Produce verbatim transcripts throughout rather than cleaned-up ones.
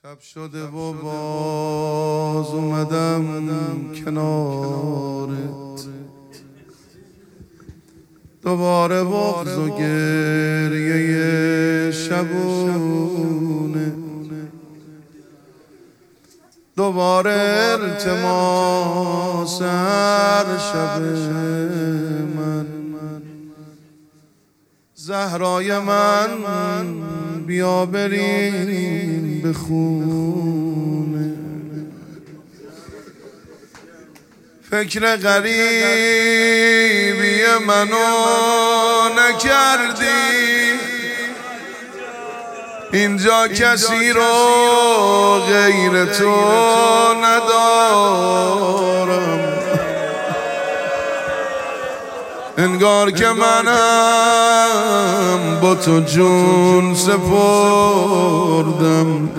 شب شده و باز اومدم کنارت، دوباره بغض و گریه شبونه، دوباره التماس هر شب من. زهرای من بیا بریم به خونه، فکر غریبی منو نکردی، اینجا کسی رو غیر تو ندارم، انگار که منم با تو جون سپردم،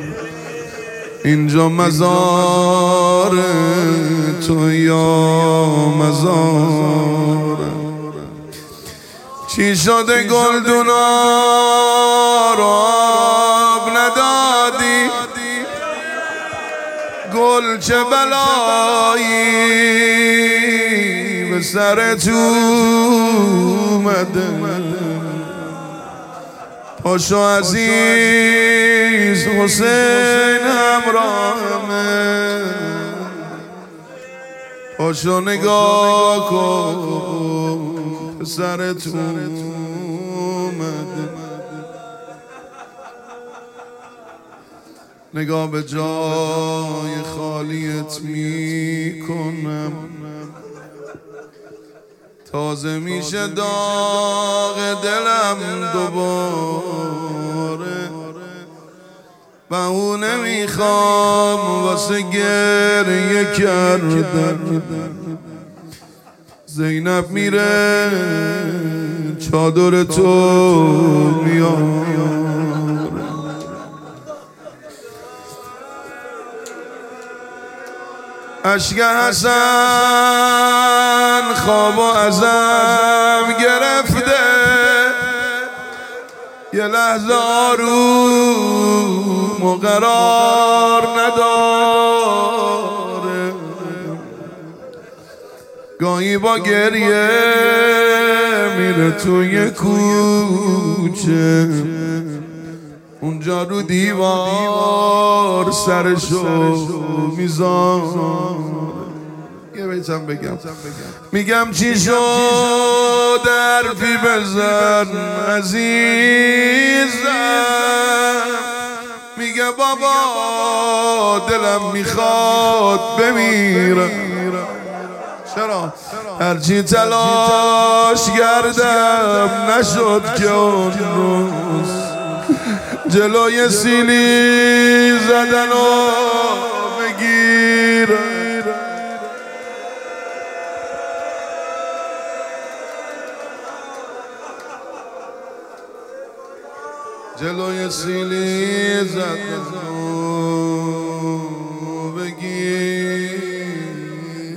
اینجا مزار تو یا مزارم. چی شده گلدونا رو آب ندادی، گل چه بلایی به سرت اومده، پاشو عزیز حسین همراهمه، پاشو نگاه کن پسرت اومده، نگاه به جای خالیت میکنم، تازه میشه داغ دلم دوباره، بهونه میخوام واسه گریه کردن. زینب میره چادر تو میاره، اشک حسن خواب و ازم گرفته، یه لحظه آروم و قرار نداره، گاهی با گریه میره توی کوچه، اونجا رو دیوار سرشو میذاره. یه بیتم بگم میگم چی شد حرفی بزن عزیزم، میگه بابا دلم میخواد بمیرم، چرا هرچی تلاش کردم نشد که اون روز جلوی سیلی زدن و بگیرم، جلوی سیلی زدن و بگیرم.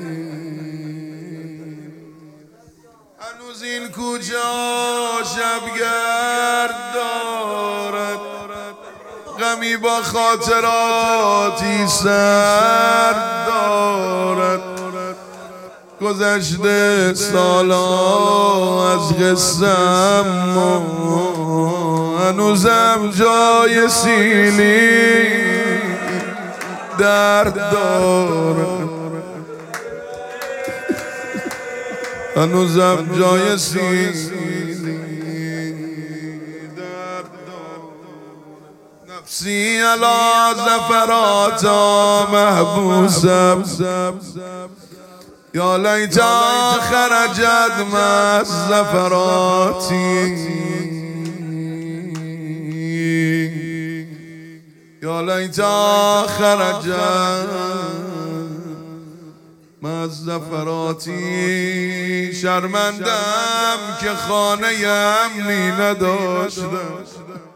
هنوز این کجا شبگرد دارد، غمی با خاطراتی سر دارد، گذشته سالا از قصم هنوزم جای سیلی درد دارد، هنوزم جای سیلی درد دارد. نفسی علا زفراتا محبوسم، یا لیتا خرجت مع زفراتی، یا لیتا خرجت مع زفراتی. شرمندم که خانه امنی نداشتم،